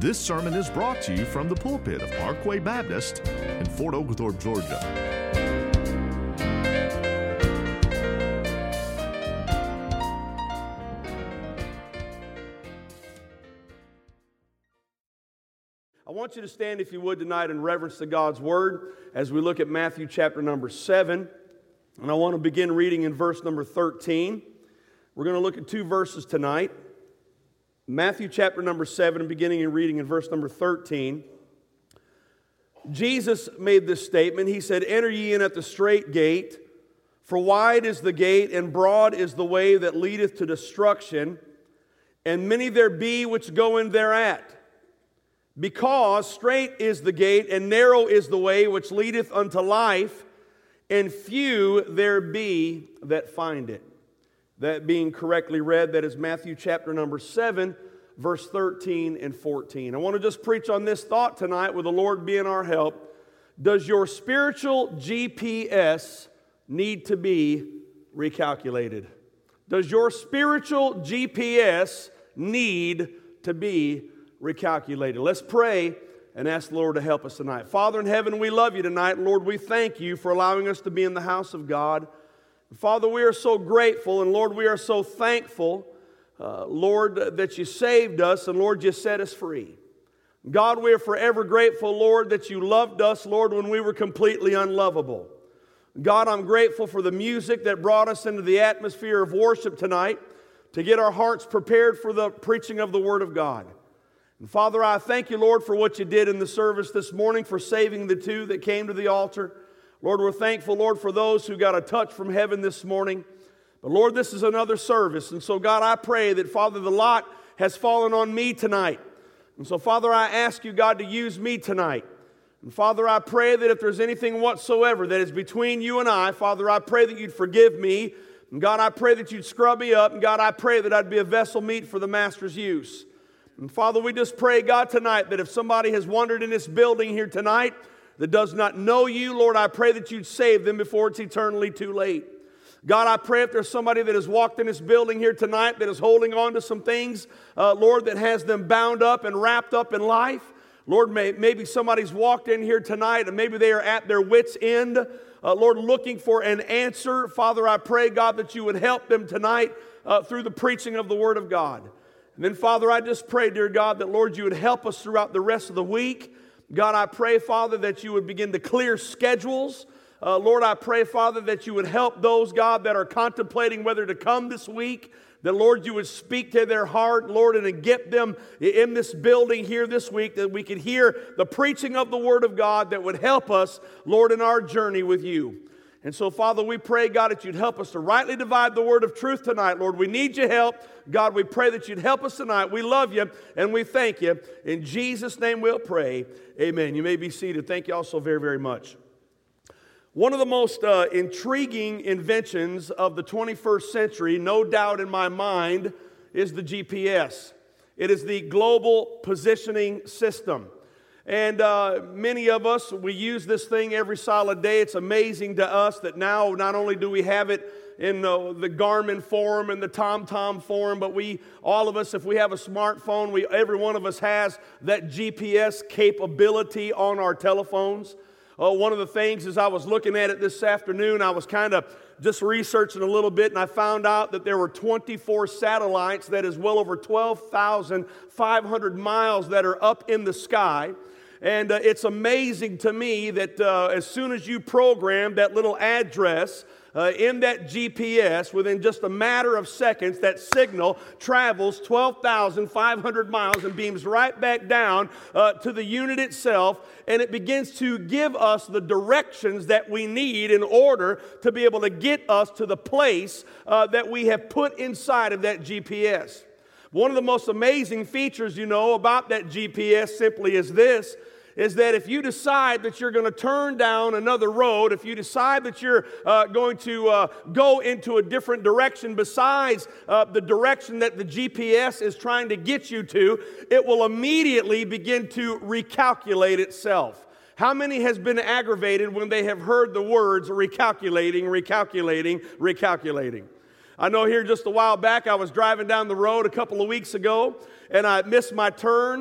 This sermon is brought to you from the pulpit of Parkway Baptist in Fort Oglethorpe, Georgia. I want you to stand, if you would, tonight in reverence to God's Word as we look at Matthew chapter number 7. And I want to begin reading in verse number 13. We're going to look at two verses tonight. Matthew chapter number 7, beginning and reading in verse number 13. Jesus made this statement. He said, "Enter ye in at the strait gate, for wide is the gate, and broad is the way that leadeth to destruction, and many there be which go in thereat. Because strait is the gate, and narrow is the way which leadeth unto life, and few there be that find it." That being correctly read, that is Matthew chapter number 7, verse 13 and 14. I want to just preach on this thought tonight with the Lord being our help. Does your spiritual GPS need to be recalculated? Does your spiritual GPS need to be recalculated? Let's pray and ask the Lord to help us tonight. Father in heaven, we love you tonight. Lord, we thank you for allowing us to be in the house of God. Father, we are so grateful, and Lord, we are so thankful, Lord, that you saved us, and Lord, you set us free. God, we are forever grateful, Lord, that you loved us, Lord, when we were completely unlovable. God, I'm grateful for the music that brought us into the atmosphere of worship tonight to get our hearts prepared for the preaching of the Word of God. And Father, I thank you, Lord, for what you did in the service this morning, for saving the two that came to the altar. Lord, we're thankful, Lord, for those who got a touch from heaven this morning. But Lord, this is another service. And so, God, I pray that, Father, the lot has fallen on me tonight. And so, Father, I ask you, God, to use me tonight. And Father, I pray that if there's anything whatsoever that is between you and I, Father, I pray that you'd forgive me. And God, I pray that you'd scrub me up. And God, I pray that I'd be a vessel meet for the Master's use. And Father, we just pray, God, tonight that if somebody has wandered in this building here tonight that does not know you, Lord, I pray that you'd save them before it's eternally too late. God, I pray if there's somebody that has walked in this building here tonight that is holding on to some things, Lord, that has them bound up and wrapped up in life. Lord, maybe somebody's walked in here tonight and maybe they are at their wits' end, Lord, looking for an answer. Father, I pray, God, that you would help them tonight through the preaching of the Word of God. And then, Father, I just pray, dear God, that, Lord, you would help us throughout the rest of the week. God, I pray, Father, that you would begin to clear schedules. Lord, I pray, Father, that you would help those, God, that are contemplating whether to come this week. That, Lord, you would speak to their heart, Lord, and to get them in this building here this week, that we could hear the preaching of the Word of God that would help us, Lord, in our journey with you. And so, Father, we pray, God, that you'd help us to rightly divide the word of truth tonight. Lord, we need your help. God, we pray that you'd help us tonight. We love you and we thank you. In Jesus' name we'll pray. Amen. You may be seated. Thank you all so very, very much. One of the most intriguing inventions of the 21st century, no doubt in my mind, is the GPS. It is the Global Positioning System. And many of us, we use this thing every solid day. It's amazing to us that now not only do we have it in the Garmin form and the TomTom form, but all of us, if we have a smartphone, every one of us has that GPS capability on our telephones. One of the things as I was looking at it this afternoon, I was kind of just researching a little bit, and I found out that there were 24 satellites, that is well over 12,500 miles, that are up in the sky. And it's amazing to me that as soon as you program that little address in that GPS, within just a matter of seconds, that signal travels 12,500 miles and beams right back down to the unit itself, and it begins to give us the directions that we need in order to be able to get us to the place that we have put inside of that GPS. One of the most amazing features, about that GPS simply is this, is that if you decide that you're going to turn down another road, if you decide that you're going to go into a different direction besides the direction that the GPS is trying to get you to, it will immediately begin to recalculate itself. How many has been aggravated when they have heard the words recalculating, recalculating, recalculating? I know here just a while back I was driving down the road a couple of weeks ago and I missed my turn.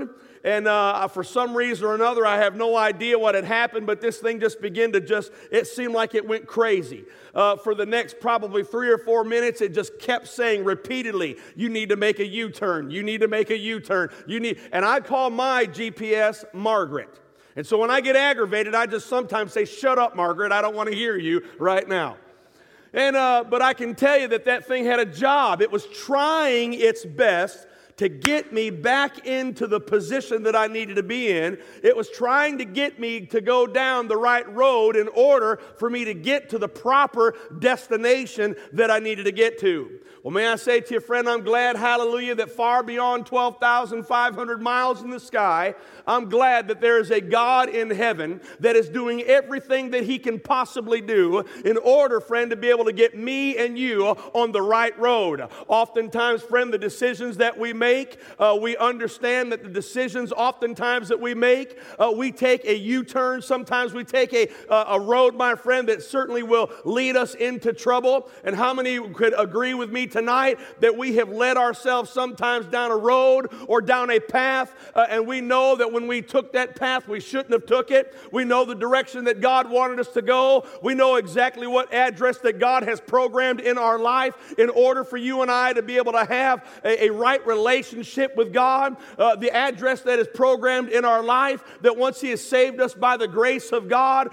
and for some reason or another, I have no idea what had happened, but this thing just began to it seemed like it went crazy. For the next probably 3 or 4 minutes, it just kept saying repeatedly, you need to make a U-turn, you need to make a U-turn, and I call my GPS Margaret. And so when I get aggravated, I just sometimes say, shut up, Margaret, I don't want to hear you right now. And but I can tell you that thing had a job. It was trying its best to get me back into the position that I needed to be in. It was trying to get me to go down the right road in order for me to get to the proper destination that I needed to get to. Well, may I say to you, friend, I'm glad, hallelujah, that far beyond 12,500 miles in the sky, I'm glad that there is a God in heaven that is doing everything that He can possibly do in order, friend, to be able to get me and you on the right road. Oftentimes, friend, the decisions that we make, we understand that the decisions oftentimes that we make, we take a U-turn. Sometimes we take a road, my friend, that certainly will lead us into trouble. And how many could agree with me tonight that we have led ourselves sometimes down a road or down a path, and we know that when we took that path, we shouldn't have took it. We know the direction that God wanted us to go. We know exactly what address that God has programmed in our life in order for you and I to be able to have a right relationship with God. The address that is programmed in our life, that once He has saved us by the grace of God,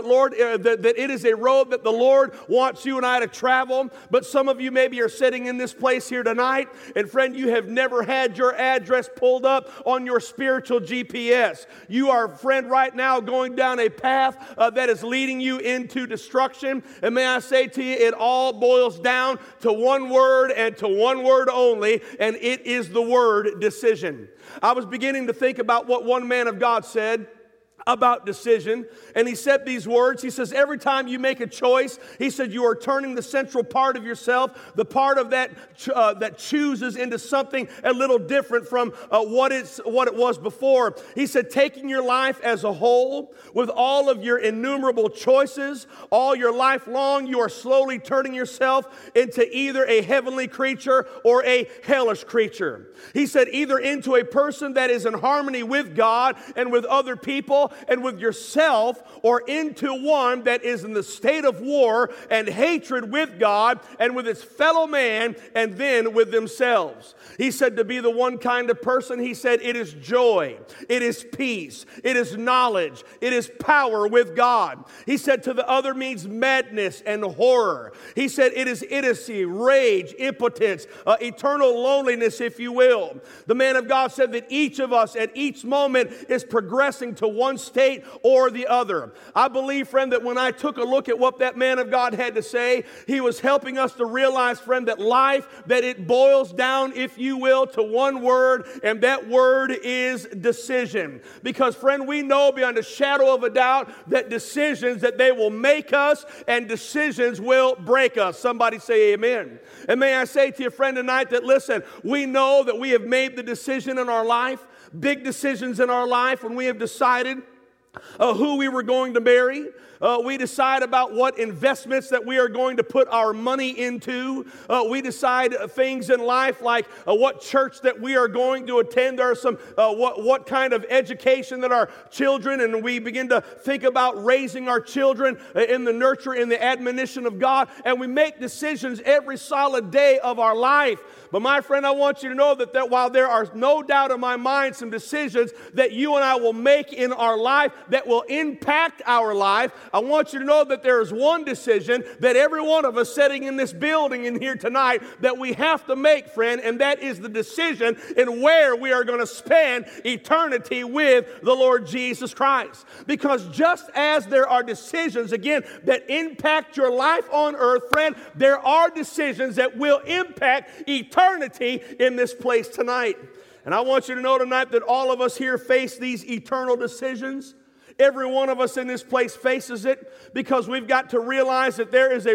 that it is a road that the Lord wants you and I to travel. But some of you maybe are sitting in this place here tonight, and friend, you have never had your address pulled up on your spiritual GPS. You are, friend, right now going down a path that is leading you into destruction. And may I say to you, it all boils down to one word and to one word only, and it is the word decision. I was beginning to think about what one man of God said about decision, and he said these words. He says, every time you make a choice, he said, you are turning the central part of yourself, the part of that that chooses, into something a little different from what it was before. He said, taking your life as a whole, with all of your innumerable choices, all your life long, you are slowly turning yourself into either a heavenly creature or a hellish creature. He said, either into a person that is in harmony with God and with other people and with yourself, or into one that is in the state of war and hatred with God and with its fellow man, and then with themselves. He said to be the one kind of person, he said, it is joy, it is peace, it is knowledge, it is power with God. He said to the other means madness and horror. He said it is idiocy, rage, impotence, eternal loneliness, if you will. The man of God said that each of us at each moment is progressing to one state or the other. I believe, friend, that when I took a look at what that man of God had to say, he was helping us to realize, friend, that life, that it boils down, if you will, to one word, and that word is decision. Because, friend, we know beyond a shadow of a doubt that decisions, that they will make us, and decisions will break us. Somebody say amen. And may I say to you, friend, tonight that, listen, we know that we have made the decision in our life, big decisions in our life, when we have decided who we were going to marry. We decide about what investments that we are going to put our money into. We decide things in life like what church that we are going to attend. There are some what kind of education that our children, and we begin to think about raising our children in the nurture, in the admonition of God, and we make decisions every solid day of our life. But my friend, I want you to know that while there are no doubt in my mind some decisions that you and I will make in our life that will impact our life, I want you to know that there is one decision that every one of us sitting in this building in here tonight that we have to make, friend, and that is the decision in where we are going to spend eternity with the Lord Jesus Christ. Because just as there are decisions, again, that impact your life on earth, friend, there are decisions that will impact eternity in this place tonight. And I want you to know tonight that all of us here face these eternal decisions Every one of us in this place faces it because we've got to realize that there is a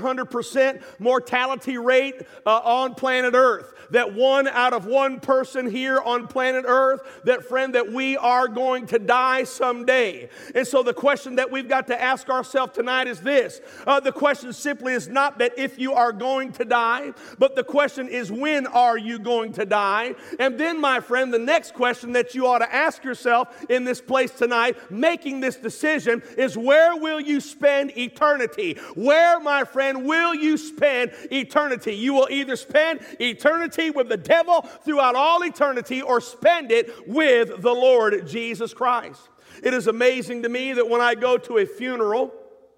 100% mortality rate on planet Earth. That 1 out of 1 person here on planet Earth, that friend, that we are going to die someday. And so the question that we've got to ask ourselves tonight is this. The question simply is not that if you are going to die, but the question is, when are you going to die? And then, my friend, the next question that you ought to ask yourself in this place tonight, making this decision, is where will you spend eternity? Where, my friend, will you spend eternity? You will either spend eternity with the devil throughout all eternity, or spend it with the Lord Jesus Christ. It is amazing to me that when I go to a funeral,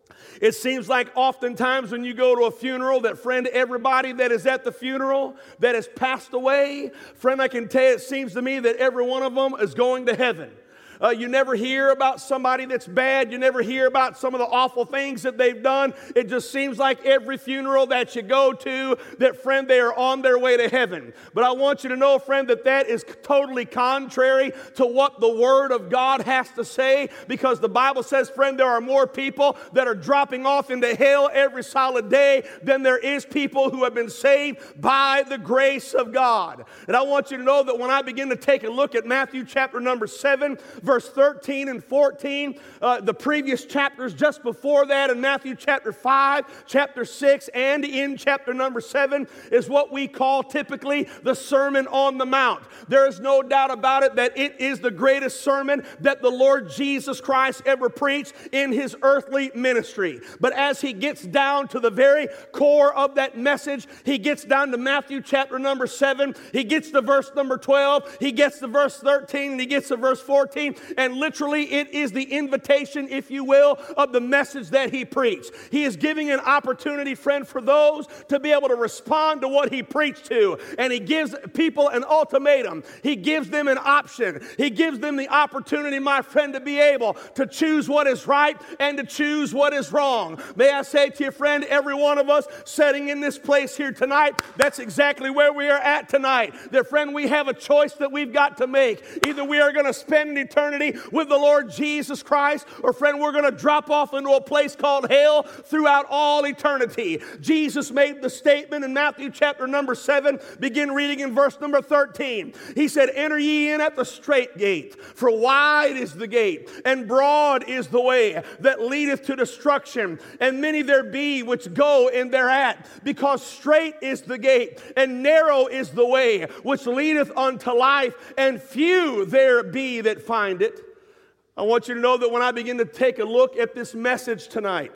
it seems like oftentimes when you go to a funeral, that friend, everybody that is at the funeral that has passed away, friend, I can tell you, it seems to me that every one of them is going to heaven. You never hear about somebody that's bad. You never hear about some of the awful things that they've done. It just seems like every funeral that you go to, that, friend, they are on their way to heaven. But I want you to know, friend, that that is totally contrary to what the Word of God has to say, because the Bible says, friend, there are more people that are dropping off into hell every solid day than there is people who have been saved by the grace of God. And I want you to know that when I begin to take a look at Matthew chapter number 7, verse 13 and 14, the previous chapters just before that in Matthew chapter 5, chapter 6, and in chapter number 7 is what we call typically the Sermon on the Mount. There is no doubt about it that it is the greatest sermon that the Lord Jesus Christ ever preached in his earthly ministry. But as he gets down to the very core of that message, he gets down to Matthew chapter number 7, he gets to verse number 12, he gets to verse 13, and he gets to verse 14, and literally it is the invitation, if you will, of the message that he preached. He is giving an opportunity, friend, for those to be able to respond to what he preached to. And he gives people an ultimatum. He gives them an option. He gives them the opportunity, my friend, to be able to choose what is right and to choose what is wrong. May I say to you, friend, every one of us sitting in this place here tonight, that's exactly where we are at tonight. That, friend, we have a choice that we've got to make. Either we are going to spend an eternity with the Lord Jesus Christ, or, friend, we're going to drop off into a place called hell throughout all eternity. Jesus made the statement in Matthew chapter number 7, begin reading in verse number 13. He said, "Enter ye in at the strait gate, for wide is the gate, and broad is the way that leadeth to destruction, and many there be which go in thereat. Because strait is the gate, and narrow is the way which leadeth unto life, and few there be that find it." I want you to know that when I begin to take a look at this message tonight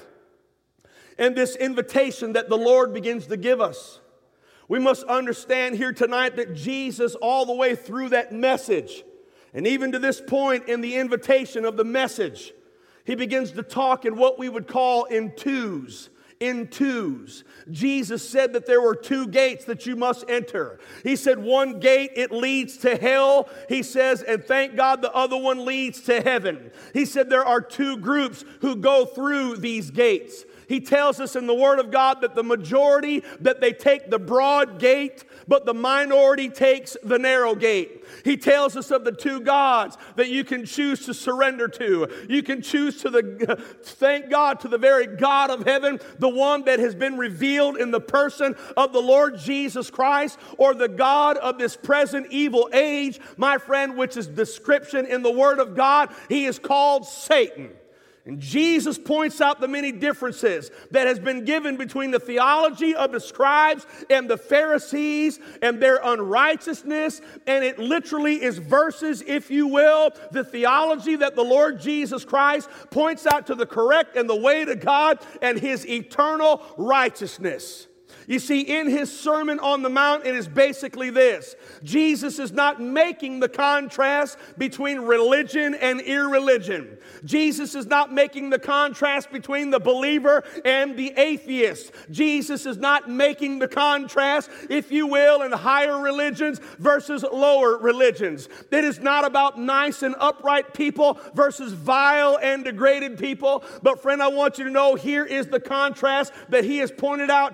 and this invitation that the Lord begins to give us, we must understand here tonight that Jesus, all the way through that message, and even to this point in the invitation of the message, he begins to talk in what we would call in twos. In twos. Jesus said that there were 2 gates that you must enter. He said one gate, it leads to hell. He says, and thank God the other one leads to heaven. He said there are 2 groups who go through these gates. He tells us in the Word of God that the majority, that they take the broad gate, but the minority takes the narrow gate. He tells us of the 2 gods that you can choose to surrender to. You can choose to thank God, to the very God of heaven, the one that has been revealed in the person of the Lord Jesus Christ, or the God of this present evil age, my friend, which is description in the Word of God. He is called Satan. And Jesus points out the many differences that has been given between the theology of the scribes and the Pharisees and their unrighteousness. And it literally is verses, if you will, the theology that the Lord Jesus Christ points out to the correct and the way to God and his eternal righteousness. You see, in his Sermon on the Mount, it is basically this. Jesus is not making the contrast between religion and irreligion. Jesus is not making the contrast between the believer and the atheist. Jesus is not making the contrast, if you will, in higher religions versus lower religions. It is not about nice and upright people versus vile and degraded people. But friend, I want you to know here is the contrast that he has pointed out to in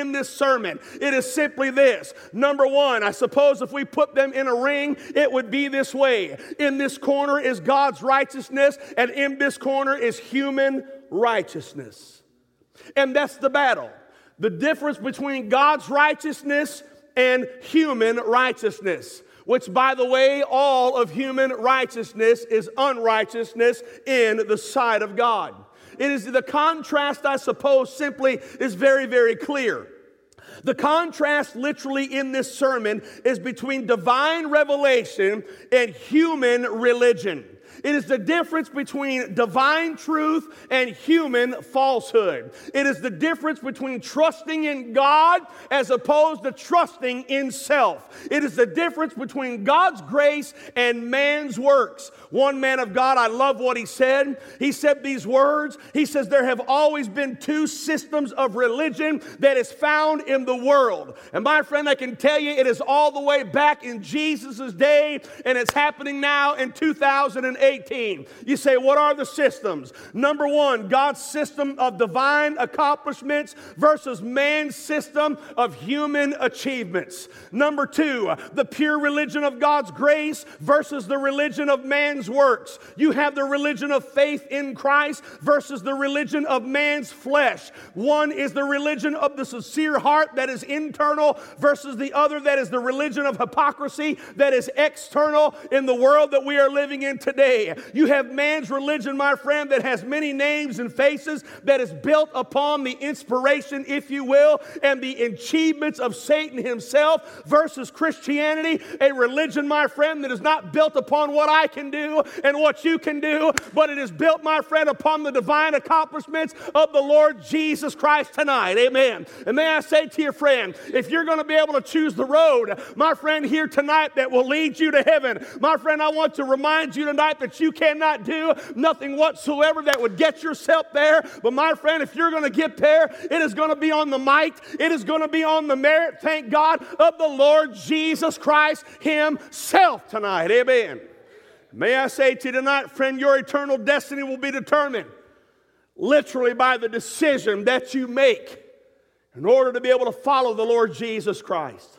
in this sermon. It is simply this. Number one, I suppose if we put them in a ring, it would be this way. In this corner is God's righteousness, and in this corner is human righteousness. And that's the battle. The difference between God's righteousness and human righteousness, which, by the way, all of human righteousness is unrighteousness in the sight of God. It is the contrast, I suppose, simply is very, very clear. The contrast literally in this sermon is between divine revelation and human religion. It is the difference between divine truth and human falsehood. It is the difference between trusting in God as opposed to trusting in self. It is the difference between God's grace and man's works. One man of God, I love what he said. He said these words. He says, there have always been two systems of religion that is found in the world. And my friend, I can tell you it is all the way back in Jesus' day, and it's happening now in 2018. You say, what are the systems? Number one, God's system of divine accomplishments versus man's system of human achievements. Number two, the pure religion of God's grace versus the religion of man's works. You have the religion of faith in Christ versus the religion of man's flesh. One is the religion of the sincere heart that is internal versus the other that is the religion of hypocrisy that is external in the world that we are living in today. You have man's religion, my friend, that has many names and faces, that is built upon the inspiration, if you will, and the achievements of Satan himself, versus Christianity, a religion, my friend, that is not built upon what I can do and what you can do, but it is built, my friend, upon the divine accomplishments of the Lord Jesus Christ tonight. Amen. And may I say to your friend, if you're going to be able to choose the road, my friend, here tonight that will lead you to heaven, my friend, I want to remind you tonight that you cannot do nothing whatsoever that would get yourself there. But my friend, if you're going to get there, it is going to be on the might, it is going to be on the merit, thank God, of the Lord Jesus Christ himself tonight. Amen. May I say to you tonight, friend, your eternal destiny will be determined literally by the decision that you make in order to be able to follow the Lord Jesus Christ.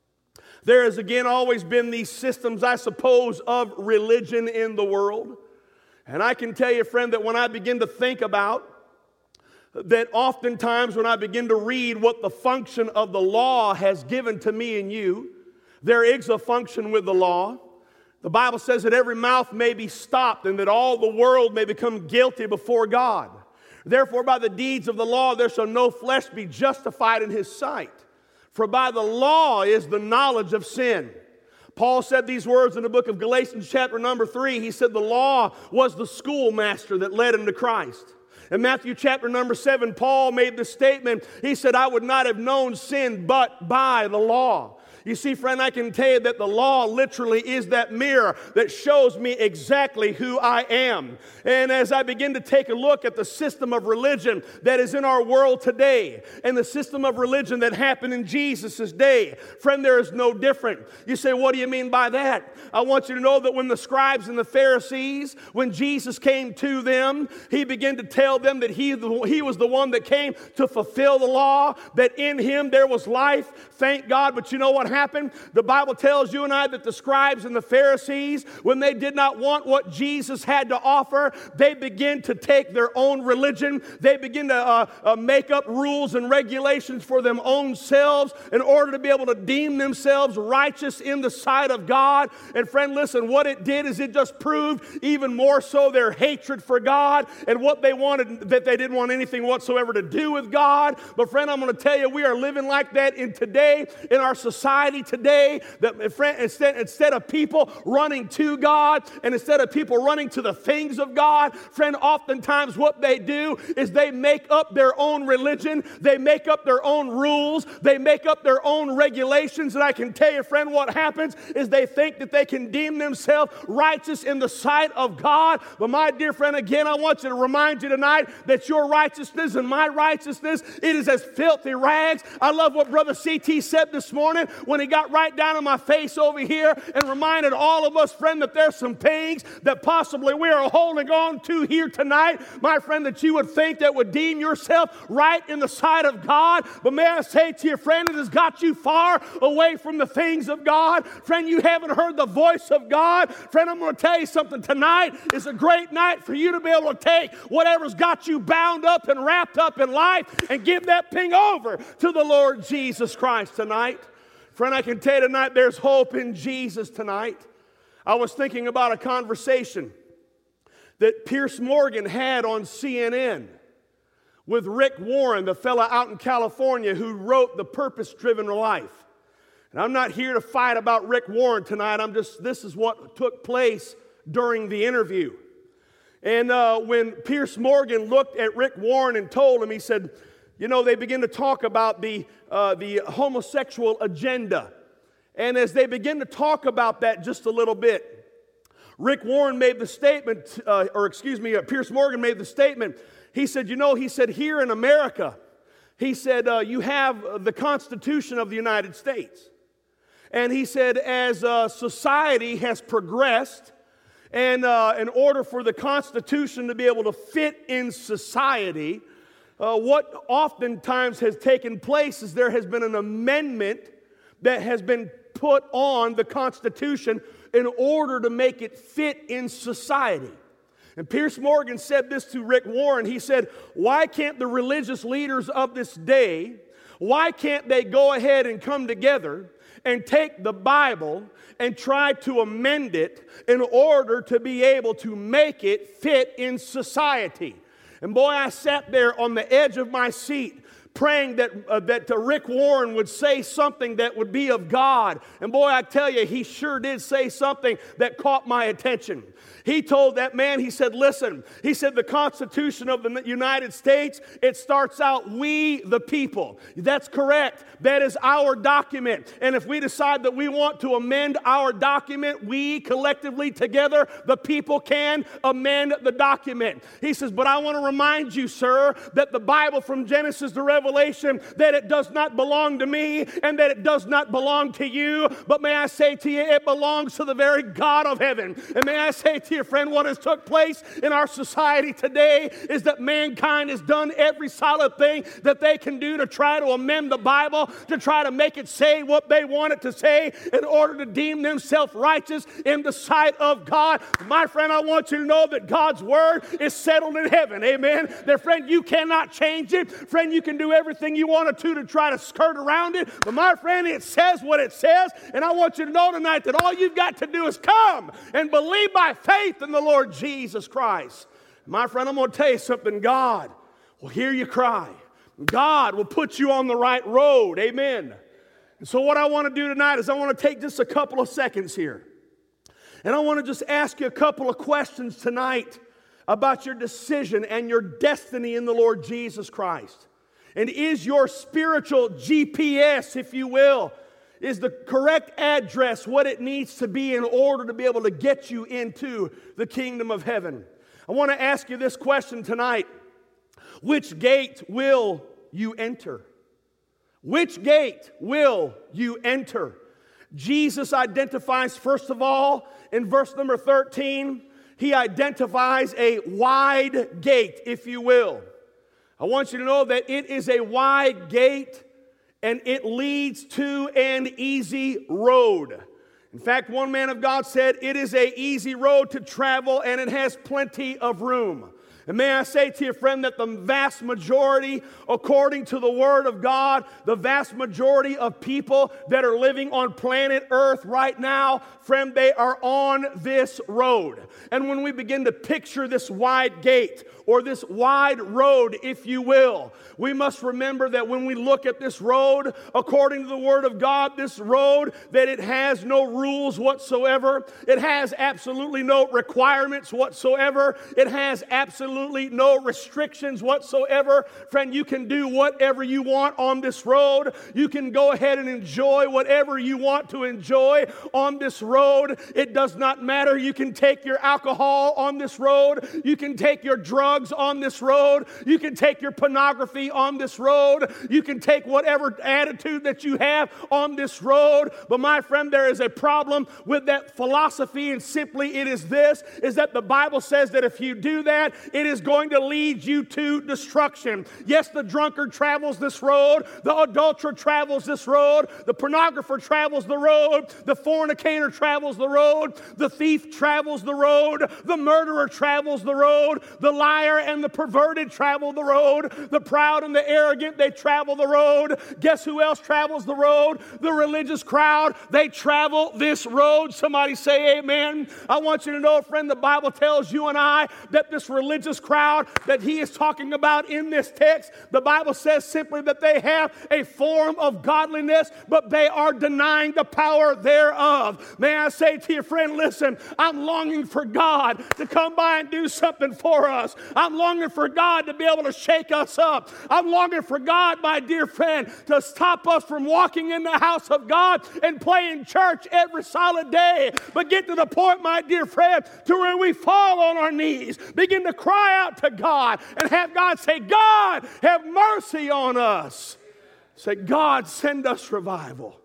There has again always been these systems, I suppose, of religion in the world. And I can tell you, friend, that when I begin to think about that, oftentimes when I begin to read what the function of the law has given to me and you, there is a function with the law. The Bible says that every mouth may be stopped and that all the world may become guilty before God. Therefore, by the deeds of the law, there shall no flesh be justified in his sight. For by the law is the knowledge of sin. Paul said these words in the book of Galatians chapter number 3. He said the law was the schoolmaster that led him to Christ. In Matthew chapter number 7, Paul made this statement. He said, I would not have known sin but by the law. You see, friend, I can tell you that the law literally is that mirror that shows me exactly who I am. And as I begin to take a look at the system of religion that is in our world today and the system of religion that happened in Jesus' day, friend, there is no different. You say, what do you mean by that? I want you to know that when the scribes and the Pharisees, when Jesus came to them, he began to tell them that he was the one that came to fulfill the law, that in him there was life. Thank God. But you know what happened? The Bible tells you and I that the scribes and the Pharisees, when they did not want what Jesus had to offer, they began to take their own religion. They begin to make up rules and regulations for them own selves in order to be able to deem themselves righteous in the sight of God. And friend, listen, what it did is it just proved even more so their hatred for God and what they wanted, that they didn't want anything whatsoever to do with God. But friend, I'm going to tell you, we are living like that in our society today, that friend, instead of people running to God and instead of people running to the things of God, friend, oftentimes what they do is they make up their own religion, they make up their own rules, they make up their own regulations, and I can tell you, friend, what happens is they think that they can deem themselves righteous in the sight of God. But my dear friend, again, I want you to remind you tonight that your righteousness and my righteousness, it is as filthy rags. I love what Brother C.T. said this morning when when he got right down in my face over here and reminded all of us, friend, that there's some things that possibly we are holding on to here tonight, my friend, that you would think that would deem yourself right in the sight of God. But may I say to you, friend, it has got you far away from the things of God. Friend, you haven't heard the voice of God. Friend, I'm going to tell you something. Tonight is a great night for you to be able to take whatever's got you bound up and wrapped up in life and give that thing over to the Lord Jesus Christ tonight. Friend, I can tell you tonight there's hope in Jesus tonight. I was thinking about a conversation that Piers Morgan had on CNN with Rick Warren, the fella out in California who wrote The Purpose-Driven Life. And I'm not here to fight about Rick Warren tonight. This is what took place during the interview. And when Piers Morgan looked at Rick Warren and told him, he said, you know, they begin to talk about the homosexual agenda. And as they begin to talk about that just a little bit, Rick Warren made the statement, Piers Morgan made the statement. He said, here in America, he said, you have the Constitution of the United States. And he said, as society has progressed, and in order for the Constitution to be able to fit in society, what oftentimes has taken place is there has been an amendment that has been put on the Constitution in order to make it fit in society. And Piers Morgan said this to Rick Warren. He said, why can't the religious leaders of this day, why can't they go ahead and come together and take the Bible and try to amend it in order to be able to make it fit in society? And boy, I sat there on the edge of my seat praying that Rick Warren would say something that would be of God. And boy, I tell you, he sure did say something that caught my attention. He told that man, he said, listen, he said, the Constitution of the United States, it starts out, we the people. That's correct. That is our document. And if we decide that we want to amend our document, we collectively together, the people can amend the document. He says, but I want to remind you, sir, that the Bible from Genesis to Revelation, that it does not belong to me and that it does not belong to you. But may I say to you, it belongs to the very God of heaven. And may I say to you, friend, what has took place in our society today is that mankind has done every solid thing that they can do to try to amend the Bible, to try to make it say what they want it to say in order to deem themselves righteous in the sight of God. My friend, I want you to know that God's word is settled in heaven. Amen. That, friend, you cannot change it. Friend, you can do everything you want to try to skirt around it. But my friend, it says what it says. And I want you to know tonight that all you've got to do is come and believe by faith in the Lord Jesus Christ. My friend, I'm going to tell you something. God will hear you cry. God will put you on the right road. Amen. And so what I want to do tonight is I want to take just a couple of seconds here. And I want to just ask you a couple of questions tonight about your decision and your destiny in the Lord Jesus Christ. And is your spiritual GPS, if you will, is the correct address what it needs to be in order to be able to get you into the kingdom of heaven? I want to ask you this question tonight. Which gate will you enter? Which gate will you enter? Jesus identifies, first of all, in verse number 13, he identifies a wide gate, if you will. I want you to know that it is a wide gate and it leads to an easy road. In fact, one man of God said, it is an easy road to travel and it has plenty of room. And may I say to you, friend, that the vast majority, according to the Word of God, the vast majority of people that are living on planet Earth right now, friend, they are on this road. And when we begin to picture this wide gate, or this wide road, if you will, we must remember that when we look at this road, according to the Word of God, this road, that it has no rules whatsoever. It has absolutely no requirements whatsoever. It has absolutely absolutely no restrictions whatsoever. Friend, you can do whatever you want on this road. You can go ahead and enjoy whatever you want to enjoy on this road. It does not matter. You can take your alcohol on this road. You can take your drugs on this road. You can take your pornography on this road. You can take whatever attitude that you have on this road. But my friend, there is a problem with that philosophy, and simply it is this, is that the Bible says that if you do that, it is going to lead you to destruction. Yes, the drunkard travels this road. The adulterer travels this road. The pornographer travels the road. The fornicator travels the road. The thief travels the road. The murderer travels the road. The liar and the perverted travel the road. The proud and the arrogant, they travel the road. Guess who else travels the road? The religious crowd. They travel this road. Somebody say amen. I want you to know, friend, the Bible tells you and I that this religious crowd that he is talking about in this text, the Bible says simply that they have a form of godliness, but they are denying the power thereof. May I say to your friend, listen, I'm longing for God to come by and do something for us. I'm longing for God to be able to shake us up. I'm longing for God, my dear friend, to stop us from walking in the house of God and playing church every solid day, but get to the point, my dear friend, to where we fall on our knees, begin to cry out to God, and have God say, God, have mercy on us. Say, God, send us revival.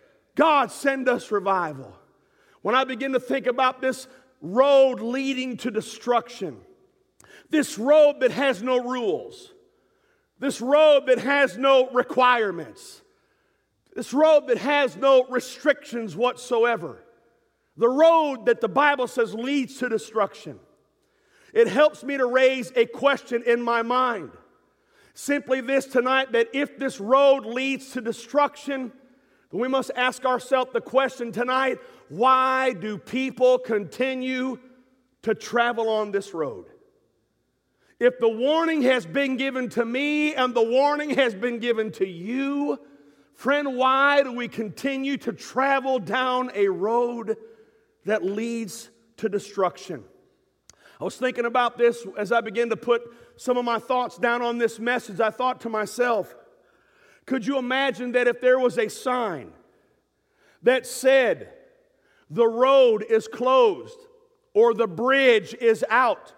God, send us revival. When I begin to think about this road leading to destruction, this road that has no rules, this road that has no requirements, this road that has no restrictions whatsoever, the road that the Bible says leads to destruction, it helps me to raise a question in my mind. Simply this tonight, that if this road leads to destruction, then we must ask ourselves the question tonight, why do people continue to travel on this road? If the warning has been given to me and the warning has been given to you, friend, why do we continue to travel down a road that leads to destruction? I was thinking about this as I began to put some of my thoughts down on this message. I thought to myself, could you imagine that if there was a sign that said, the road is closed or the bridge is out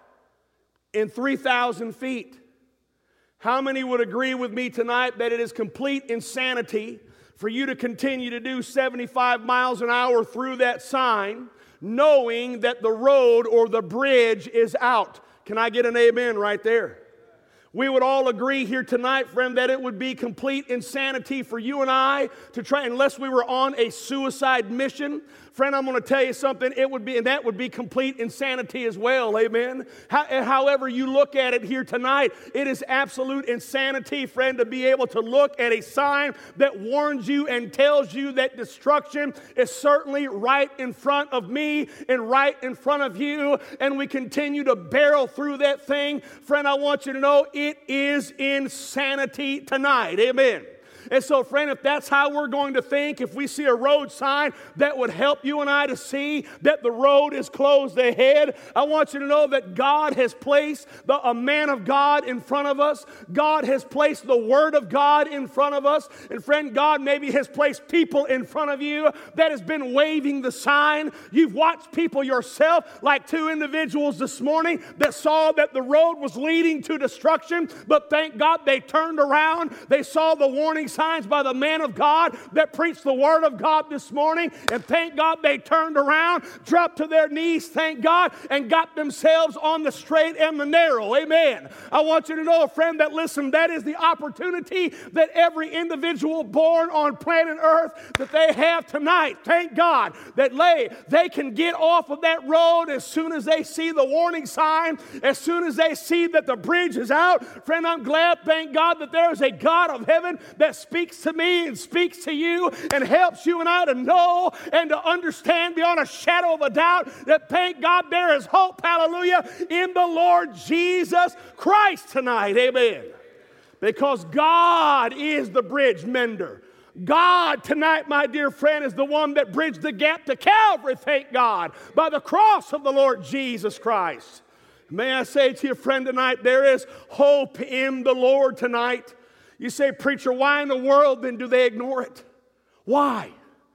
in 3,000 feet? How many would agree with me tonight that it is complete insanity for you to continue to do 75 miles an hour through that sign, knowing that the road or the bridge is out? Can I get an amen right there? We would all agree here tonight, friend, that it would be complete insanity for you and I to try, unless we were on a suicide mission. Friend, I'm going to tell you something, that would be complete insanity as well, amen? However you look at it here tonight, it is absolute insanity, friend, to be able to look at a sign that warns you and tells you that destruction is certainly right in front of me and right in front of you, and we continue to barrel through that thing. Friend, I want you to know it is insanity tonight, amen? And so, friend, if that's how we're going to think, if we see a road sign that would help you and I to see that the road is closed ahead, I want you to know that God has placed a man of God in front of us. God has placed the Word of God in front of us. And friend, God maybe has placed people in front of you that has been waving the sign. You've watched people yourself, like two individuals this morning that saw that the road was leading to destruction, but thank God they turned around. They saw the warning signs by the man of God that preached the Word of God this morning, and thank God they turned around, dropped to their knees, thank God, and got themselves on the straight and the narrow. Amen. I want you to know, friend, that listen, that is the opportunity that every individual born on planet Earth that they have tonight. Thank God that they can get off of that road as soon as they see the warning sign, as soon as they see that the bridge is out. Friend, I'm glad, thank God, that there is a God of heaven that speaks to me and speaks to you and helps you and I to know and to understand beyond a shadow of a doubt that, thank God, there is hope, hallelujah, in the Lord Jesus Christ tonight, amen. Because God is the bridge mender. God tonight, my dear friend, is the one that bridged the gap to Calvary, thank God, by the cross of the Lord Jesus Christ. May I say to you, friend, tonight, there is hope in the Lord tonight. You say, preacher, why in the world then do they ignore it? Why?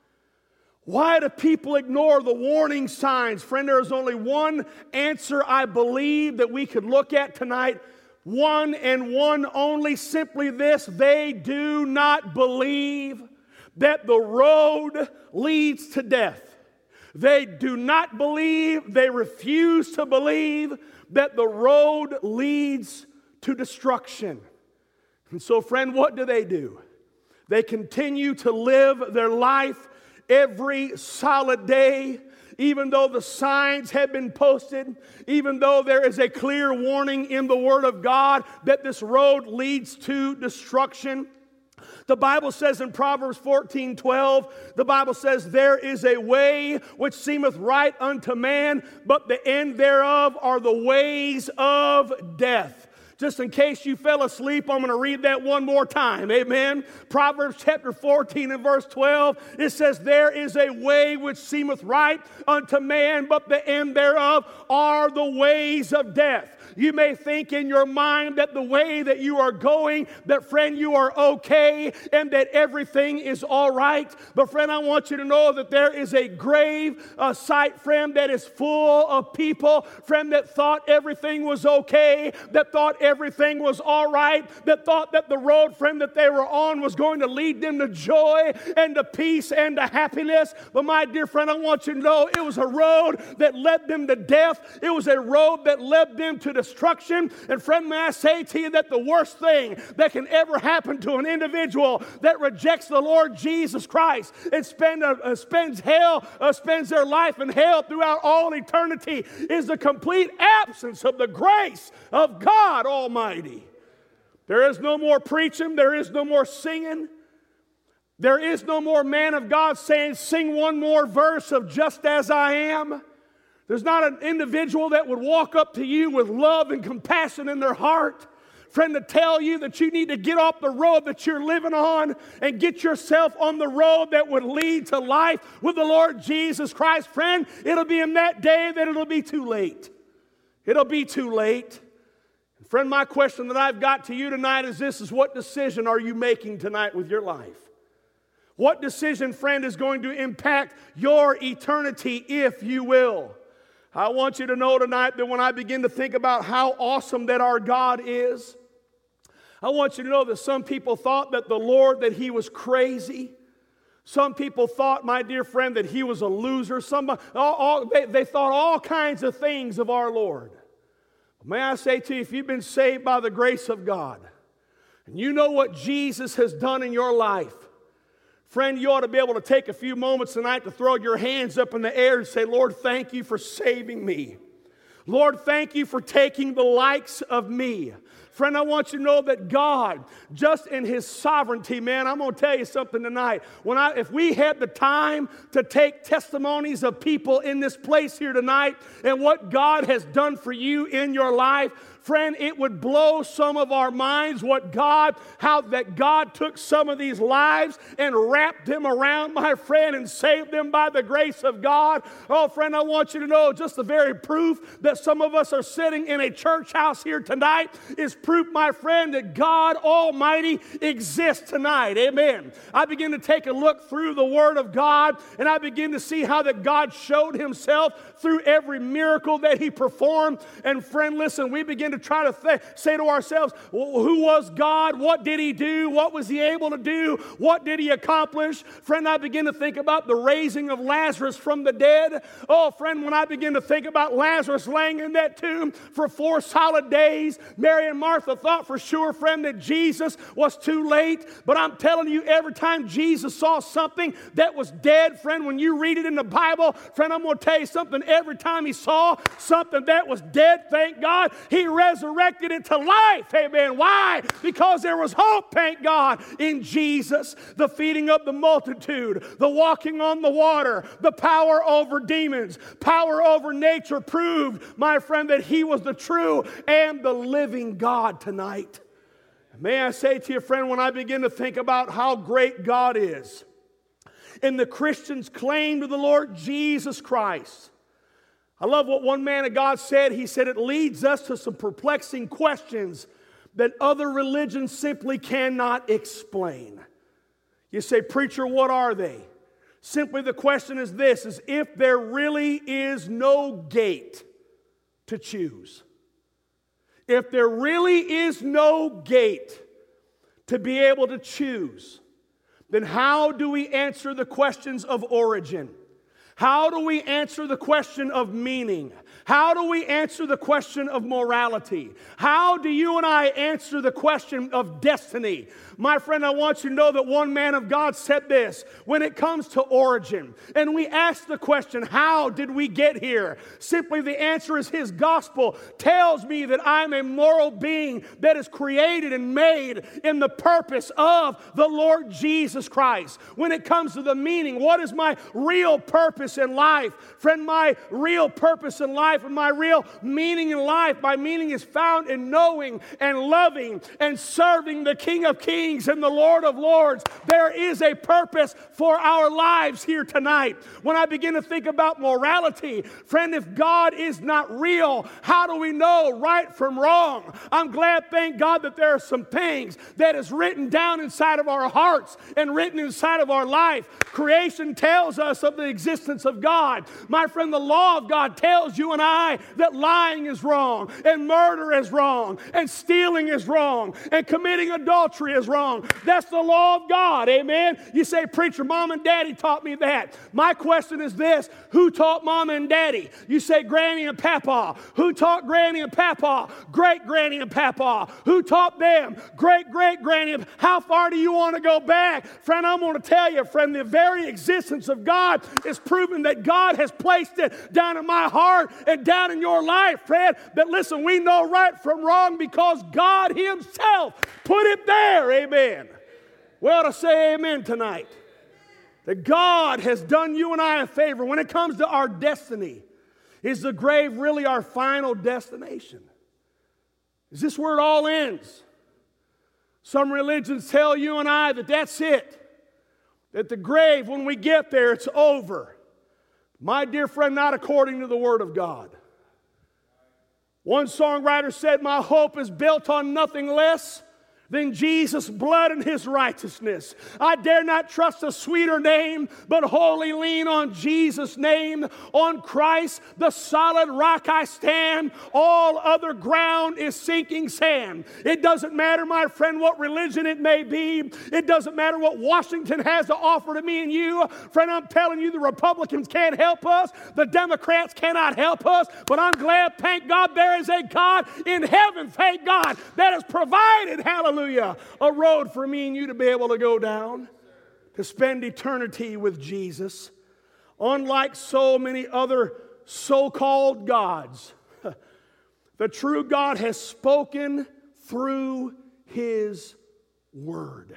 Why do people ignore the warning signs? Friend, there is only one answer, I believe, that we could look at tonight. One and one only, simply this: they do not believe that the road leads to death. They do not believe, they refuse to believe that the road leads to destruction. And so, friend, what do? They continue to live their life every solid day, even though the signs have been posted, even though there is a clear warning in the Word of God that this road leads to destruction. The Bible says in Proverbs 14:12, the Bible says, there is a way which seemeth right unto man, but the end thereof are the ways of death. Just in case you fell asleep, I'm going to read that one more time. Amen. Proverbs chapter 14 and verse 12, it says, there is a way which seemeth right unto man, but the end thereof are the ways of death. You may think in your mind that the way that you are going, that, friend, you are okay and that everything is all right. But, friend, I want you to know that there is a grave site, friend, that is full of people, friend, that thought everything was okay, that thought everything was all right, that thought that the road, friend, that they were on was going to lead them to joy and to peace and to happiness. But, my dear friend, I want you to know it was a road that led them to death. It was a road that led them to destruction. And friend, may I say to you that the worst thing that can ever happen to an individual that rejects the Lord Jesus Christ and spends their life in hell throughout all eternity is the complete absence of the grace of God Almighty. There is no more preaching. There is no more singing. There is no more man of God saying, sing one more verse of Just As I Am. There's not an individual that would walk up to you with love and compassion in their heart, friend, to tell you that you need to get off the road that you're living on and get yourself on the road that would lead to life with the Lord Jesus Christ. Friend, it'll be in that day that it'll be too late. It'll be too late. And friend, my question that I've got to you tonight is this: is what decision are you making tonight with your life? What decision, friend, is going to impact your eternity, if you will? I want you to know tonight that when I begin to think about how awesome that our God is, I want you to know that some people thought that the Lord, that He was crazy. Some people thought, my dear friend, that He was a loser. They thought all kinds of things of our Lord. May I say to you, if you've been saved by the grace of God, and you know what Jesus has done in your life, friend, you ought to be able to take a few moments tonight to throw your hands up in the air and say, Lord, thank you for saving me. Lord, thank you for taking the likes of me. Friend, I want you to know that God, just in His sovereignty, man, I'm going to tell you something tonight. If we had the time to take testimonies of people in this place here tonight and what God has done for you in your life, friend, it would blow some of our minds how that God took some of these lives and wrapped them around, my friend, and saved them by the grace of God. Oh, friend, I want you to know just the very proof that some of us are sitting in a church house here tonight is proof, my friend, that God Almighty exists tonight. Amen. I begin to take a look through the Word of God, and I begin to see how that God showed Himself through every miracle that He performed. And friend, listen, we begin to try to say to ourselves, well, who was God? What did He do? What was He able to do? What did He accomplish? Friend, I begin to think about the raising of Lazarus from the dead. Oh, friend, when I begin to think about Lazarus laying in that tomb for 4 solid days, Mary and Martha thought for sure, friend, that Jesus was too late. But I'm telling you, every time Jesus saw something that was dead, friend, when you read it in the Bible, friend, I'm going to tell you something. Every time He saw something that was dead, thank God, He resurrected it to life. Amen. Why? Because there was hope, thank God, in Jesus. The feeding of the multitude, the walking on the water, the power over demons, power over nature proved, my friend, that He was the true and the living God tonight. May I say to you, friend, when I begin to think about how great God is, and the Christians claim to the Lord Jesus Christ, I love what one man of God said. He said, it leads us to some perplexing questions that other religions simply cannot explain. You say, preacher, what are they? Simply the question is this, is if there really is no gate to choose, if there really is no gate to be able to choose, then how do we answer the questions of origin? How do we answer the question of meaning? How do we answer the question of morality? How do you and I answer the question of destiny? My friend, I want you to know that one man of God said this, when it comes to origin, and we ask the question, how did we get here? Simply the answer is his gospel tells me that I'm a moral being that is created and made in the purpose of the Lord Jesus Christ. When it comes to the meaning, what is my real purpose in life? Friend, my real purpose in life and my real meaning in life, my meaning is found in knowing and loving and serving the King of Kings and the Lord of Lords. There is a purpose for our lives here tonight. When I begin to think about morality, friend, if God is not real, how do we know right from wrong? I'm glad, thank God, that there are some things that is written down inside of our hearts and written inside of our life. Creation tells us of the existence of God. My friend, the law of God tells you and I that lying is wrong, and murder is wrong, and stealing is wrong, and committing adultery is wrong. That's the law of God, amen? You say, preacher, mom and daddy taught me that. My question is this, who taught mom and daddy? You say, granny and papa. Who taught granny and papa? Great granny and papa. Who taught them? Great great granny. How far do you want to go back? Friend, I'm going to tell you, friend, the very existence of God is proven that God has placed it down in my heart and down in your life, friend. But listen, we know right from wrong because God himself put it there, amen. We ought to say amen tonight. That God has done you and I a favor. When it comes to our destiny, is the grave really our final destination? Is this where it all ends? Some religions tell you and I that that's it. That the grave, when we get there, it's over. My dear friend, not according to the Word of God. One songwriter said, my hope is built on nothing less than Jesus' blood and his righteousness. I dare not trust a sweeter name, but wholly lean on Jesus' name. On Christ, the solid rock I stand. All other ground is sinking sand. It doesn't matter, my friend, what religion it may be. It doesn't matter what Washington has to offer to me and you. Friend, I'm telling you, the Republicans can't help us. The Democrats cannot help us. But I'm glad, thank God, there is a God in heaven, thank God, that has provided, hallelujah, a road for me and you to be able to go down, to spend eternity with Jesus. Unlike so many other so-called gods, the true God has spoken through his word.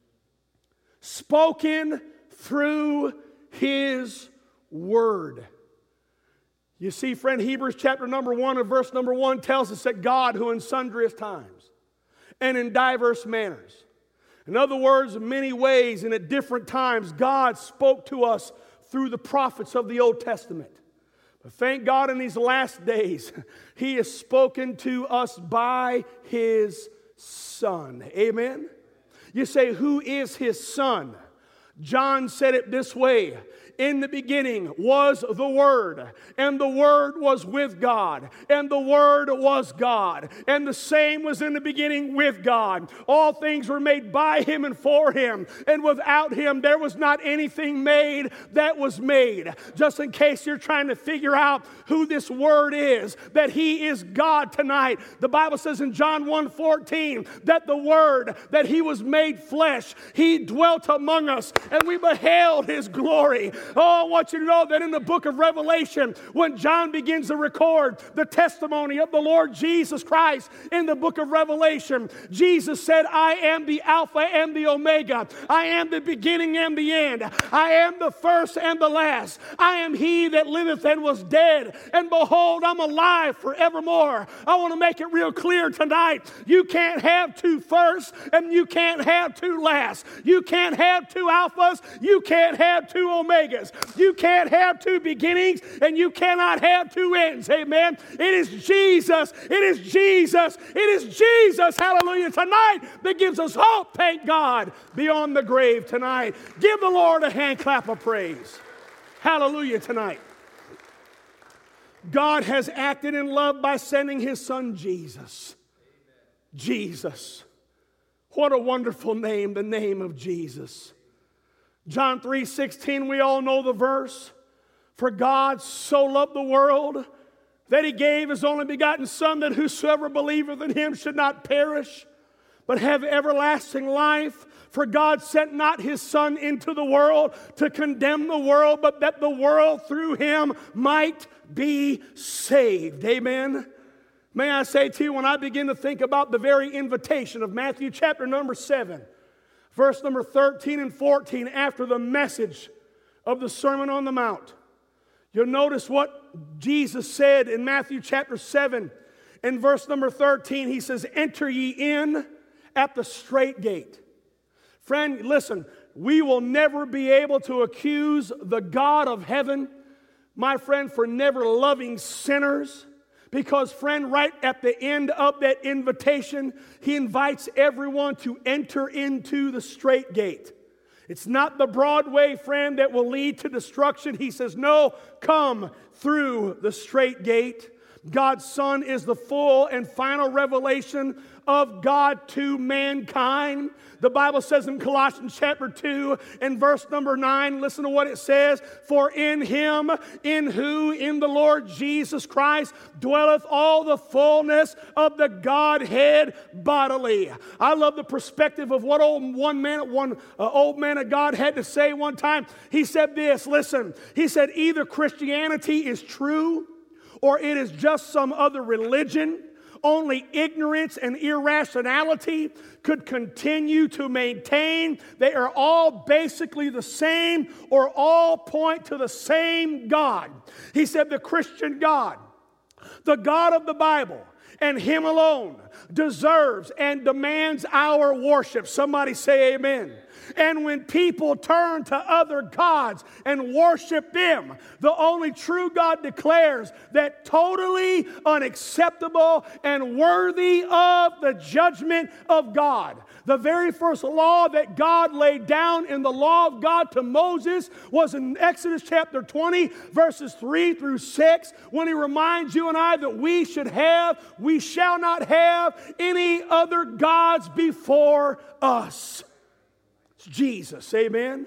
Spoken through his word. You see, friend, Hebrews chapter number 1 and verse number 1 tells us that God, who in sundry times and in diverse manners, in other words, in many ways and at different times, God spoke to us through the prophets of the Old Testament. But thank God in these last days, he has spoken to us by his Son. Amen? You say, who is his Son? John said it this way. In the beginning was the Word, and the Word was with God, and the Word was God, and the same was in the beginning with God. All things were made by him and for him, and without him there was not anything made that was made. Just in case you're trying to figure out who this Word is, that he is God tonight. The Bible says in John 1:14 that the Word, that he was made flesh, he dwelt among us, and we beheld his glory. Oh, I want you to know that in the book of Revelation, when John begins to record the testimony of the Lord Jesus Christ in the book of Revelation, Jesus said, I am the Alpha and the Omega. I am the beginning and the end. I am the first and the last. I am he that liveth and was dead. And behold, I'm alive forevermore. I want to make it real clear tonight. You can't have two firsts and you can't have two last. You can't have two alphas. You can't have two omegas. omegas. You can't have two beginnings and you cannot have two ends. Amen. It is Jesus. It is Jesus. It is Jesus. Hallelujah. Tonight that gives us hope, thank God, beyond the grave tonight. Give the Lord a hand clap of praise. Hallelujah tonight. God has acted in love by sending his son Jesus. Jesus. What a wonderful name, the name of Jesus. John 3:16, we all know the verse. For God so loved the world that he gave his only begotten Son, that whosoever believeth in him should not perish, but have everlasting life. For God sent not his Son into the world to condemn the world, but that the world through him might be saved. Amen. May I say to you, when I begin to think about the very invitation of Matthew chapter number 7, verse number 13 and 14, after the message of the Sermon on the Mount, you'll notice what Jesus said in Matthew chapter 7 and verse number 13. He says, enter ye in at the strait gate. Friend, listen, we will never be able to accuse the God of heaven, my friend, for never loving sinners. Because, friend, right at the end of that invitation, he invites everyone to enter into the strait gate. It's not the broad way, friend, that will lead to destruction. He says, no, come through the strait gate. God's Son is the full and final revelation of God to mankind. The Bible says in Colossians chapter 2 and verse number 9, listen to what it says. For in him, in the Lord Jesus Christ, dwelleth all the fullness of the Godhead bodily. I love the perspective of what old man of God had to say one time. He said this, listen, he said, either Christianity is true or it is just some other religion. Only ignorance and irrationality could continue to maintain they are all basically the same or all point to the same God. He said the Christian God, the God of the Bible, and him alone deserves and demands our worship. Somebody say amen. And when people turn to other gods and worship them, the only true God declares that totally unacceptable and worthy of the judgment of God. The very first law that God laid down in the law of God to Moses was in Exodus chapter 20, verses 3 through 6, when he reminds you and I that we shall not have any other gods before us. It's Jesus, amen?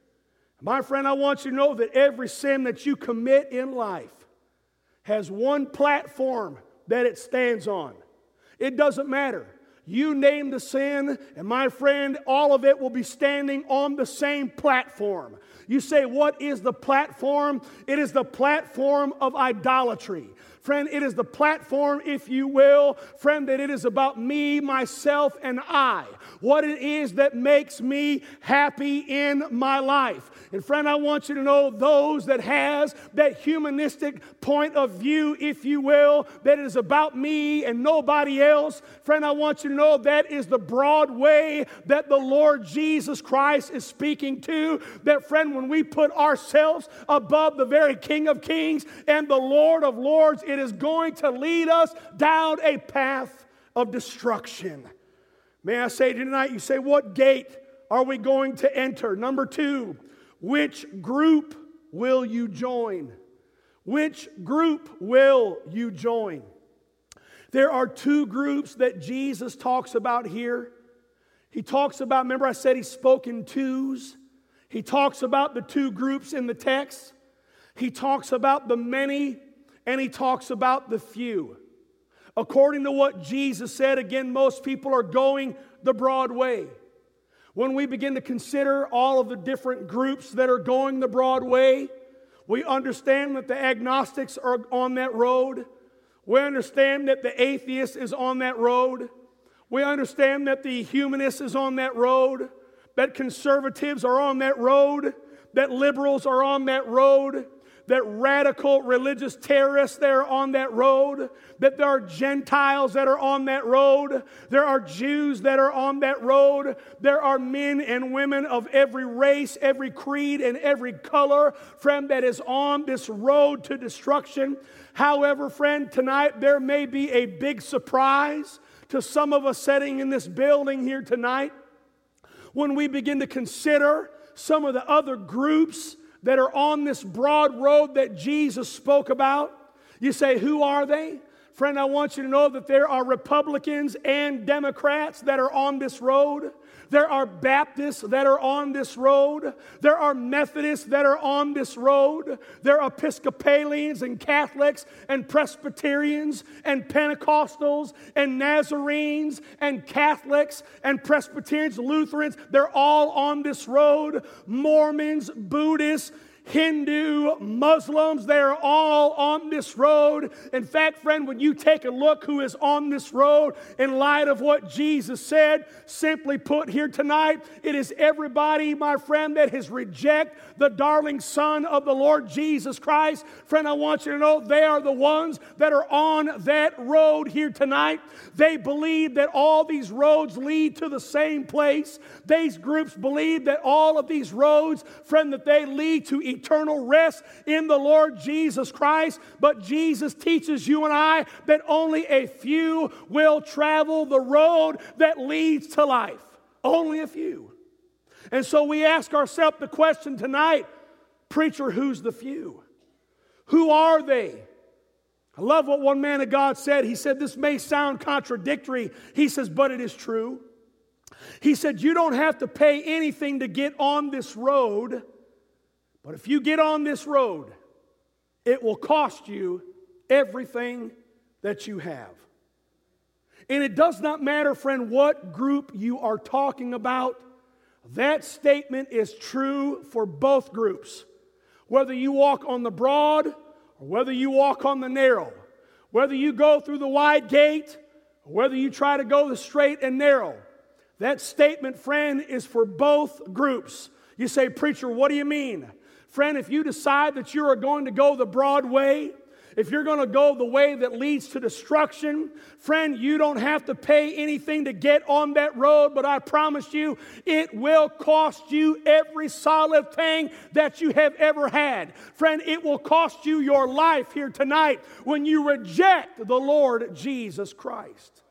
My friend, I want you to know that every sin that you commit in life has one platform that it stands on. It doesn't matter. You name the sin, and my friend, all of it will be standing on the same platform. You say, what is the platform? It is the platform of idolatry. Friend, it is the platform, if you will, friend, that it is about me, myself, and I. What it is that makes me happy in my life. And friend, I want you to know those that has that humanistic point of view, if you will, that it is about me and nobody else. Friend, I want you to know that is the broad way that the Lord Jesus Christ is speaking to. That, friend, when we put ourselves above the very King of Kings and the Lord of Lords, it is going to lead us down a path of destruction. May I say tonight, you say, what gate are we going to enter? Number 2, which group will you join? Which group will you join? There are 2 groups that Jesus talks about here. He talks about, remember I said he spoke in twos. He talks about the 2 groups in the text. He talks about the many and he talks about the few. According to what Jesus said, again, most people are going the broad way. When we begin to consider all of the different groups that are going the broad way, we understand that the agnostics are on that road. We understand that the atheist is on that road. We understand that the humanist is on that road, that conservatives are on that road, that liberals are on that road, that radical religious terrorists that are on that road, that there are Gentiles that are on that road, there are Jews that are on that road, there are men and women of every race, every creed, and every color, friend, that is on this road to destruction. However, friend, tonight there may be a big surprise to some of us sitting in this building here tonight when we begin to consider some of the other groups that are on this broad road that Jesus spoke about. You say, who are they? Friend, I want you to know that there are Republicans and Democrats that are on this road. There are Baptists that are on this road. There are Methodists that are on this road. There are Episcopalians and Catholics and Presbyterians and Pentecostals and Nazarenes and Catholics and Presbyterians, Lutherans. They're all on this road. Mormons, Buddhists, Hindu, Muslims, they're all on this road. In fact, friend, when you take a look who is on this road in light of what Jesus said, simply put here tonight, it is everybody, my friend, that has rejected the darling Son of the Lord Jesus Christ. Friend, I want you to know they are the ones that are on that road here tonight. They believe that all these roads lead to the same place. These groups believe that all of these roads, friend, that they lead to eternal rest in the Lord Jesus Christ. But Jesus teaches you and I that only a few will travel the road that leads to life. Only a few. And so we ask ourselves the question tonight, preacher, who's the few? Who are they? I love what one man of God said. He said, this may sound contradictory. He says, but it is true. He said, you don't have to pay anything to get on this road. But if you get on this road, it will cost you everything that you have. And it does not matter, friend, what group you are talking about. That statement is true for both groups. Whether you walk on the broad or whether you walk on the narrow. Whether you go through the wide gate or whether you try to go the straight and narrow. That statement, friend, is for both groups. You say, preacher, what do you mean? Friend, if you decide that you are going to go the broad way, if you're going to go the way that leads to destruction, friend, you don't have to pay anything to get on that road, but I promise you, it will cost you every solid thing that you have ever had. Friend, it will cost you your life here tonight when you reject the Lord Jesus Christ.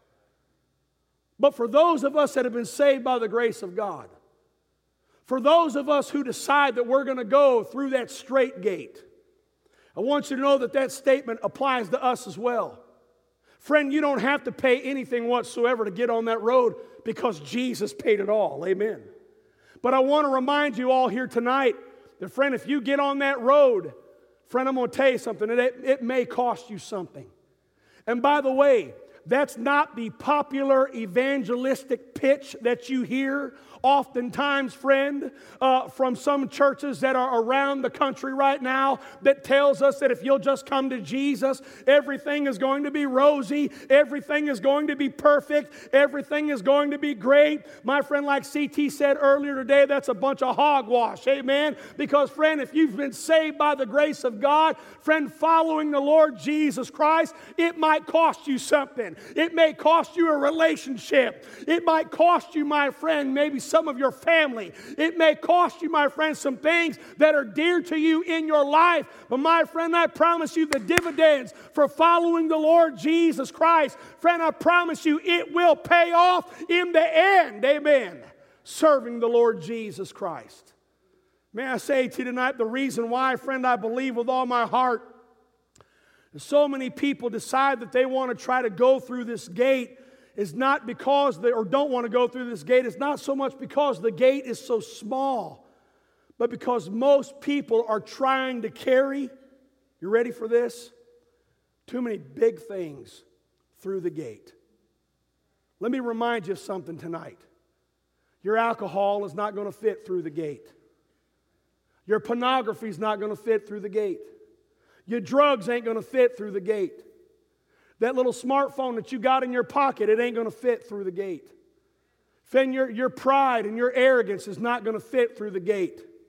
But for those of us that have been saved by the grace of God, for those of us who decide that we're going to go through that straight gate, I want you to know that that statement applies to us as well. Friend, you don't have to pay anything whatsoever to get on that road because Jesus paid it all. Amen. But I want to remind you all here tonight that, friend, if you get on that road, friend, I'm going to tell you something. It may cost you something. And by the way, that's not the popular evangelistic pitch that you hear oftentimes, friend, from some churches that are around the country right now that tells us that if you'll just come to Jesus, everything is going to be rosy, everything is going to be perfect, everything is going to be great. My friend, like CT said earlier today, that's a bunch of hogwash, amen? Because, friend, if you've been saved by the grace of God, friend, following the Lord Jesus Christ, it might cost you something. It may cost you a relationship. It might cost you, my friend, maybe some of your family. It may cost you, my friend, some things that are dear to you in your life. But my friend, I promise you the dividends for following the Lord Jesus Christ, friend, I promise you it will pay off in the end. Amen. Serving the Lord Jesus Christ. May I say to you tonight, the reason why, friend, I believe with all my heart, so many people decide that they want to try to go through this gate is not because they or don't want to go through this gate. It's not so much because the gate is so small, but because most people are trying to carry, you ready for this? Too many big things through the gate. Let me remind you of something tonight. Your alcohol is not going to fit through the gate. Your pornography is not going to fit through the gate. Your drugs ain't going to fit through the gate. That little smartphone that you got in your pocket, it ain't going to fit through the gate. Then your pride and your arrogance is not going to fit through the gate.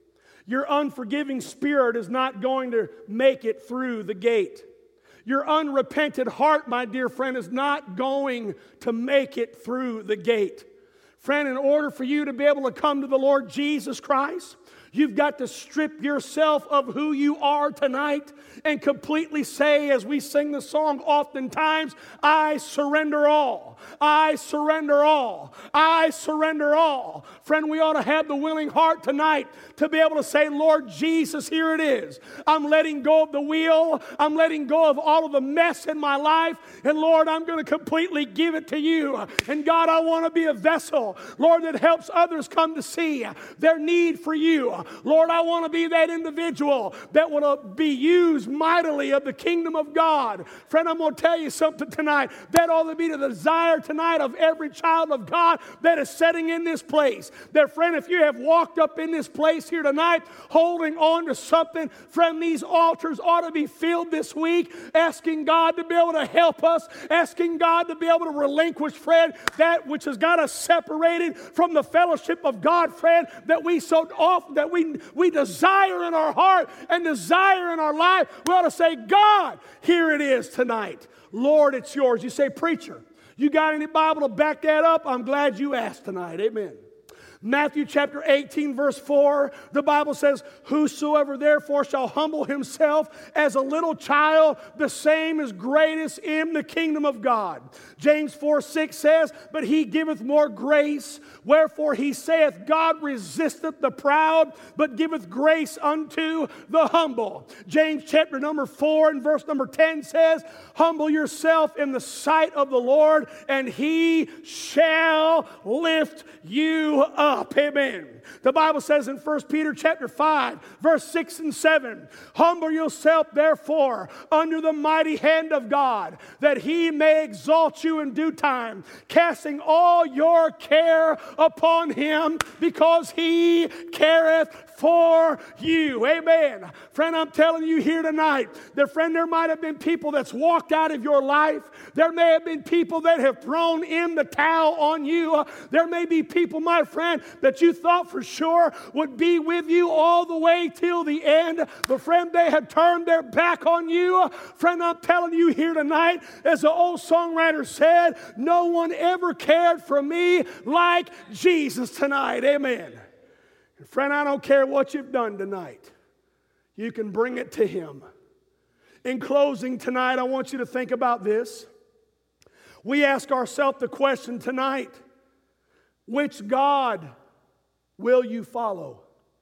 Your unforgiving spirit is not going to make it through the gate. Your unrepentant heart, my dear friend, is not going to make it through the gate. Friend, in order for you to be able to come to the Lord Jesus Christ, you've got to strip yourself of who you are tonight and completely say, as we sing the song oftentimes, I surrender all. I surrender all. I surrender all. Friend, we ought to have the willing heart tonight to be able to say, Lord Jesus, here it is. I'm letting go of the wheel. I'm letting go of all of the mess in my life. And Lord, I'm going to completely give it to you. And God, I want to be a vessel, Lord, that helps others come to see their need for you. Lord, I want to be that individual that will be used mightily of the kingdom of God. Friend, I'm going to tell you something tonight. That ought to be the desire tonight of every child of God that is sitting in this place. That, friend, if you have walked up in this place here tonight holding on to something, friend, these altars ought to be filled this week, asking God to be able to help us, asking God to be able to relinquish, friend, that which has got us separated from the fellowship of God, friend, that we so often, that we desire in our heart and desire in our life. We ought to say, God, here it is tonight. Lord, it's yours. You say, preacher, you got any Bible to back that up? I'm glad you asked tonight. Amen. Matthew chapter 18, verse 4, the Bible says, whosoever therefore shall humble himself as a little child, the same is greatest in the kingdom of God. James 4:6 says, but he giveth more grace, wherefore he saith, God resisteth the proud, but giveth grace unto the humble. James chapter number 4 and verse number 10 says, humble yourself in the sight of the Lord, and he shall lift you up. Amen. The Bible says in 1 Peter chapter 5, verse 6 and 7, humble yourself therefore under the mighty hand of God, that he may exalt you in due time, casting all your care upon him, because he careth for you. Amen. Friend, I'm telling you here tonight that, friend, there might have been people that's walked out of your life. There may have been people that have thrown in the towel on you. There may be people, my friend, that you thought for sure would be with you all the way till the end. But, friend, they have turned their back on you. Friend, I'm telling you here tonight, as the old songwriter said, no one ever cared for me like Jesus tonight. Amen. Friend, I don't care what you've done tonight. You can bring it to him. In closing tonight, I want you to think about this. We ask ourselves the question tonight, which God will you follow?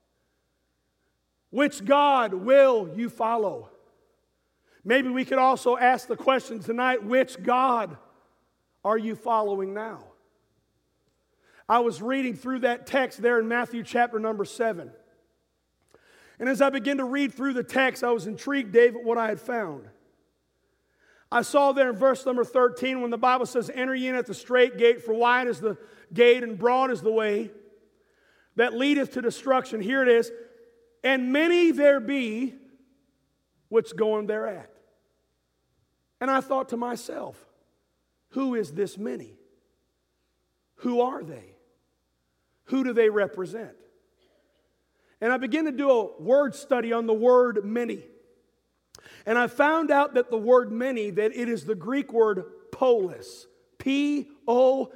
Which God will you follow? Maybe we could also ask the question tonight, which God are you following now? I was reading through that text there in Matthew chapter number 7. And as I began to read through the text, I was intrigued, Dave, at what I had found. I saw there in verse number 13 when the Bible says, enter ye in at the straight gate, for wide is the gate and broad is the way that leadeth to destruction. Here it is. And many there be which go in thereat. And I thought to myself, who is this many? Who are they? Who do they represent? And I began to do a word study on the word many. And I found out that the word many, that it is the Greek word polis. P-O-L-I-S.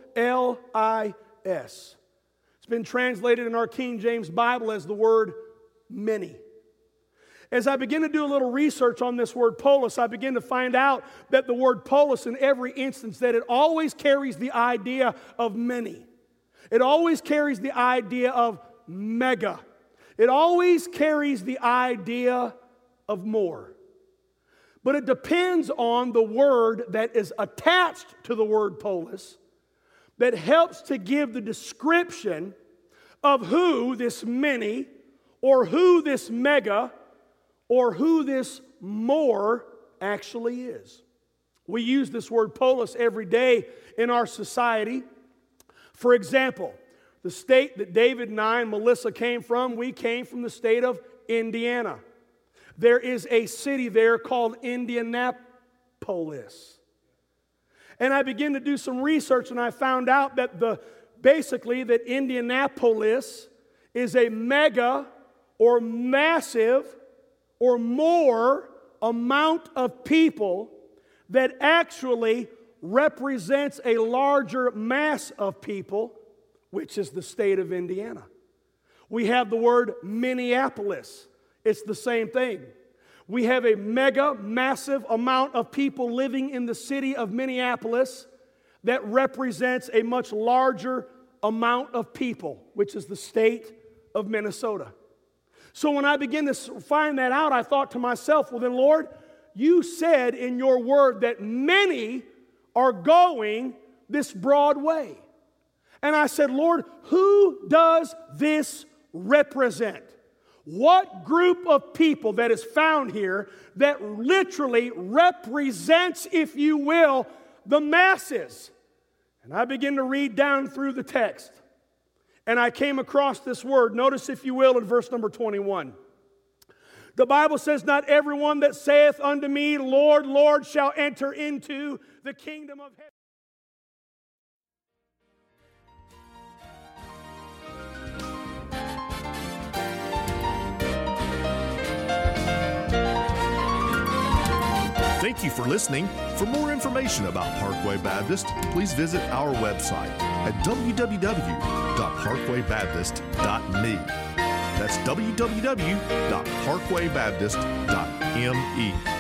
It's been translated in our King James Bible as the word many. As I begin to do a little research on this word polis, I begin to find out that the word polis in every instance, that it always carries the idea of many. It always carries the idea of mega. It always carries the idea of more. But it depends on the word that is attached to the word polis that helps to give the description of who this many, or who this mega, or who this more actually is. We use this word polis every day in our society. For example, the state that David and I and Melissa came from, we came from the state of Indiana. There is a city there called Indianapolis. And I began to do some research, and I found out that basically that Indianapolis is a mega or massive or more amount of people that actually represents a larger mass of people, which is the state of Indiana. We have the word Minneapolis. It's the same thing. We have a mega, massive amount of people living in the city of Minneapolis that represents a much larger amount of people, which is the state of Minnesota. So when I began to find that out, I thought to myself, well then, Lord, you said in your word that many are going this broad way. And I said, Lord, who does this represent? What group of people that is found here that literally represents, if you will, the masses? And I began to read down through the text. And I came across this word. Notice, if you will, in verse number 21. The Bible says, not everyone that saith unto me, Lord, Lord, shall enter into the kingdom of heaven. Thank you for listening. For more information about Parkway Baptist, please visit our website at www.parkwaybaptist.me. That's www.parkwaybaptist.me.